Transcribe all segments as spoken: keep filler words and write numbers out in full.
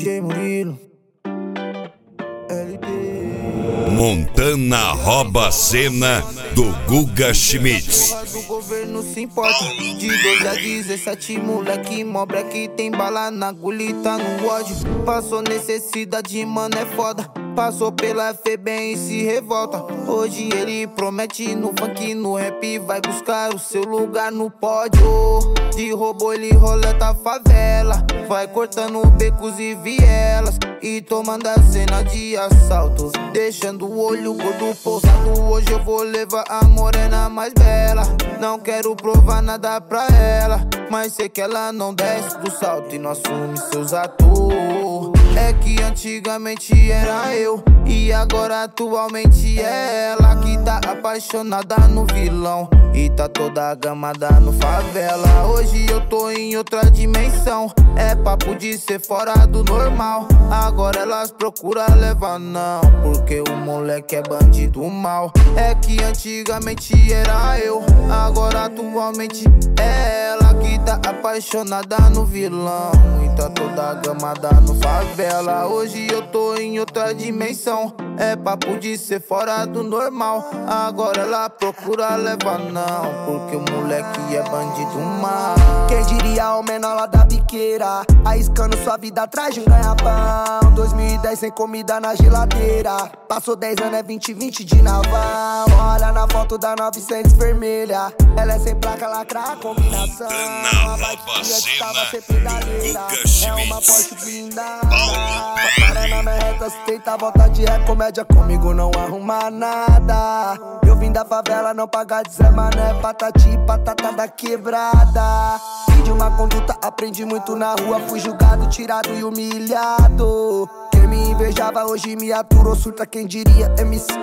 J Murilo, L D. Montana rouba a cena do Guga Schmitz. O governo se importa. De doze a dezessete, moleque mobra que tem bala na agulha, tá no ódio. Passou necessidade, mano, é foda. Passou pela FEBEM e se revolta. Hoje ele promete no funk, no rap, vai buscar o seu lugar no pódio. De robô ele roleta a favela, vai cortando becos e vielas e tomando a cena de assalto, deixando o olho gordo pousado. Hoje eu vou levar a morena mais bela. Não quero provar nada pra ela, mas sei que ela não desce do salto e não assume seus atos. É que antigamente era eu e agora atualmente é ela que tá apaixonada no vilão e tá toda gamada no favela. Hoje eu tô em outra dimensão, é papo de ser fora do normal. Agora elas procuram levar não, porque o moleque é bandido mal. É que antigamente era eu, agora atualmente é ela que tá apaixonada no vilão e tá toda gamada no favela. Hoje eu tô em outra dimensão, é papo de ser fora do normal. Agora ela procura levar não, porque o moleque é bandido mal. Quem diria o menor lá da biqueira, arriscando sua vida atrás de um ganha-pão. dois mil e dez sem comida na geladeira, passou dez anos, é vinte vinte de naval. Olha na foto da novecentos vermelha, ela é sem placa, lacra a combinação. Montana rouba a cena do Guga Schmitz. É uma Porsche blindada, parando na reta, se tenta volta de ré, comédia comigo não arruma nada. Eu vim da favela, não pagar de Zé Mané, patati patata da quebrada. Fui de uma conduta, aprendi muito na rua, fui julgado, tirado e humilhado. Quem me invejava hoje me aturou, surta quem diria M C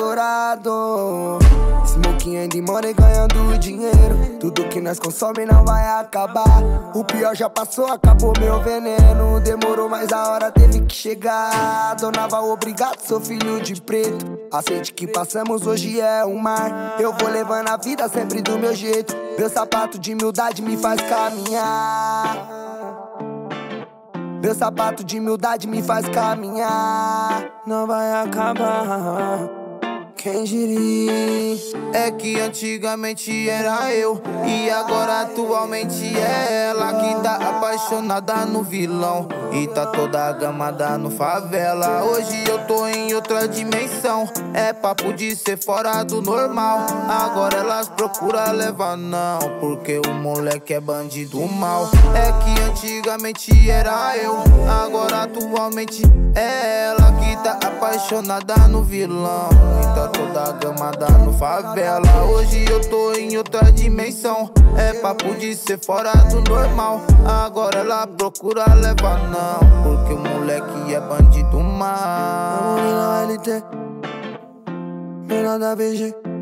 estourado. Smoking and money ganhando dinheiro, tudo que nós consome não vai acabar. O pior já passou, acabou meu veneno, demorou mas a hora teve que chegar. Dona Val, obrigado, sou filho de preto, aceite que passamos, hoje é um mar. Eu vou levando a vida sempre do meu jeito, meu sapato de humildade me faz caminhar. Meu sapato de humildade me faz caminhar. Não vai acabar, quem diria. É que antigamente era eu e agora atualmente é ela que tá apaixonada no vilão e tá toda gamada no favela. Hoje eu tô em outra dimensão, é papo de ser fora do normal. Agora elas procuram levar não, porque o moleque é bandido mal. É que antigamente era eu, agora atualmente é ela que tá apaixonada no vilão e tá toda gamada no favela. Hoje eu tô em outra dimensão, é papo de ser fora do normal. Agora ela procura levar não, porque o moleque é bandido mal. L T, menor da V G.